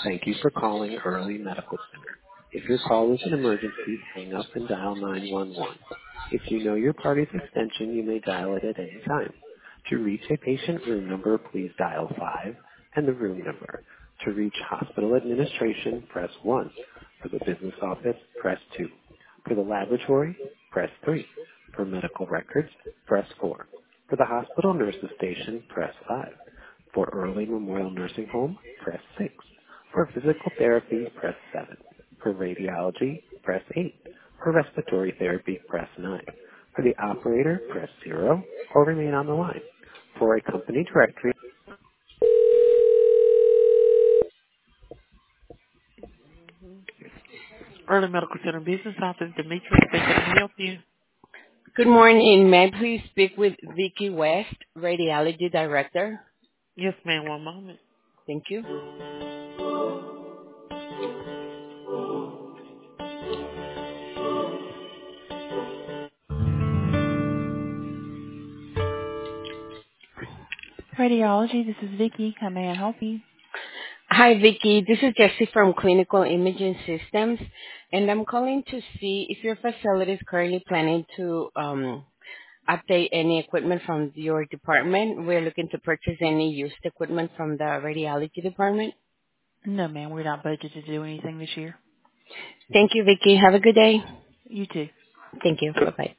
Thank you for calling Early Medical Center. If your call is an emergency, hang up and dial 911. If you know your party's extension, you may dial it at any time. To reach a patient room number, please dial 5 and the room number. To reach hospital administration, press 1. For the business office, press 2. For the laboratory, press 3. For medical records, press 4. For the hospital nurses station, press 5. For Early Memorial Nursing Home, press 6. For physical therapy, press 7. For radiology, press 8. For respiratory therapy, press 9. For the operator, press 0 or remain on the line. For a company directory. Early Medical Center Business Office, Demetrius, they can help you. Good morning. May I please speak with Vicky West, Radiology Director? Yes, ma'am, one moment. Thank you. Radiology, this is Vicky. How may I help you? Hi, Vicky. This is Jessie from Clinical Imaging Systems, and I'm calling to see if your facility is currently planning to update any equipment from your department. We're looking to purchase any used equipment from the radiology department. No, ma'am, we're not budgeted to do anything this year. Thank you, Vicky. Have a good day. You too. Thank you. Bye-bye.